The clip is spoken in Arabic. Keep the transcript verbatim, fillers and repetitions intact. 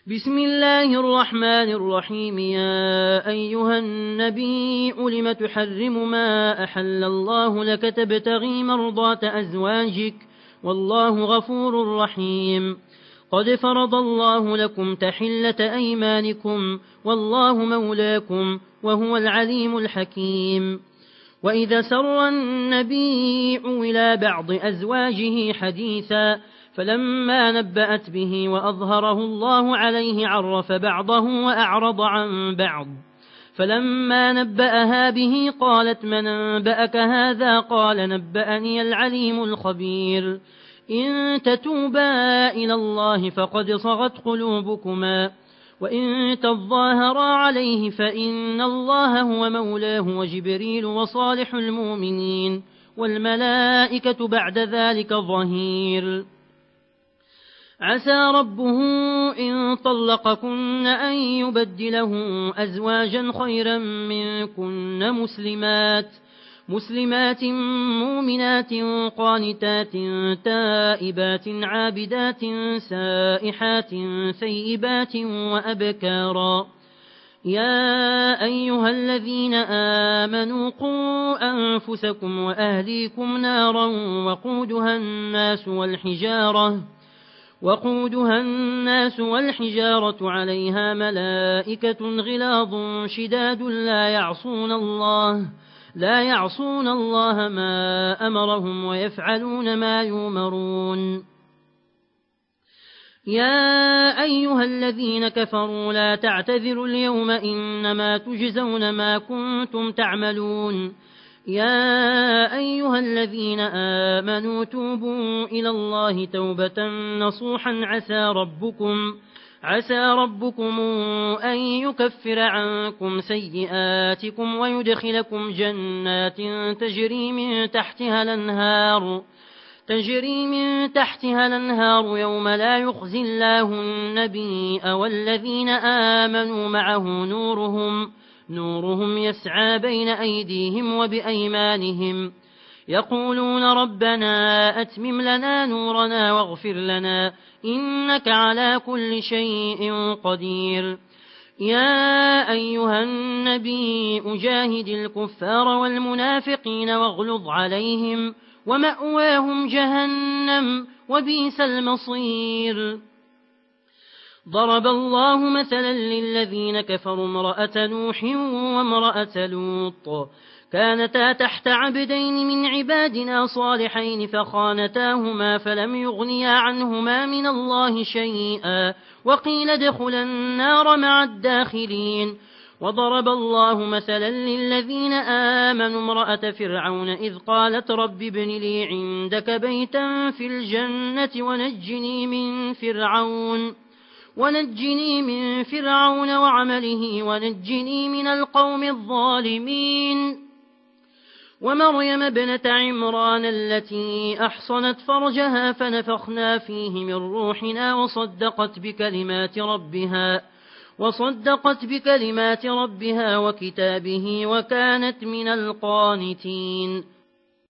بسم الله الرحمن الرحيم. يا أيها النبي لم تحرم ما أحل الله لك تبتغي مرضات أزواجك والله غفور رحيم. قد فرض الله لكم تحلة أيمانكم والله مولاكم وهو العليم الحكيم. وإذا سر النبي إلى بعض أزواجه حديثا فلما نبأت به وأظهره الله عليه عرف بعضه وأعرض عن بعض. فلما نبأها به قالت من أنبأك هذا؟ قال نبأني العليم الخبير. إن تتوبا إلى الله فقد صغت قلوبكما وإن تظاهرا عليه فإن الله هو مولاه وجبريل وصالح المؤمنين والملائكة بعد ذلك ظهير. عسى ربه إن طلقكن أن يبدله أزواجا خيرا منكن مسلمات مسلمات مؤمنات قانتات تائبات عابدات سائحات ثيبات وأبكارا. يا أيها الذين آمنوا قوا أنفسكم وأهليكم نارا وقودها الناس والحجارة وقودها الناس والحجارة عليها ملائكة غلاظ شداد لا يعصون الله لا يعصون الله ما أمرهم ويفعلون ما يؤمرون. يا أيها الذين كفروا لا تعتذروا اليوم إنما تجزون ما كنتم تعملون. يا أيها الذين آمنوا توبوا إلى الله توبة نصوحا عسى ربكم عسى ربكم أن يكفر عنكم سيئاتكم ويدخلكم جنات تجري من تحتها الأنهار تجري من تحتها الأنهار يوم لا يخزي الله النبي والذين آمنوا معه نورهم نورهم يسعى بين أيديهم وبأيمانهم يقولون ربنا أتمم لنا نورنا واغفر لنا إنك على كل شيء قدير. يا أيها النبي أجاهد الكفار والمنافقين واغلظ عليهم ومأواهم جهنم وبئس المصير. ضرب الله مثلا للذين كفروا امرأة نوح وامرأة لوط كانتا تحت عبدين من عبادنا صالحين فخانتاهما فلم يغنيا عنهما من الله شيئا وقيل ادخلا النار مع الداخلين. وضرب الله مثلا للذين آمنوا امرأة فرعون إذ قالت رب ابن لي عندك بيتا في الجنة ونجني من فرعون ونجني من فرعون وعمله ونجني من القوم الظالمين. ومريم ابنة عمران التي أحصنت فرجها فنفخنا فيه من روحنا وصدقت بكلمات ربها وصدقت بكلمات ربها وكتابه وكانت من القانتين.